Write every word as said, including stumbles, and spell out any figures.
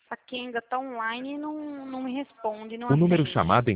A Kenga tá online e não, não me responde, não O número atende. chamado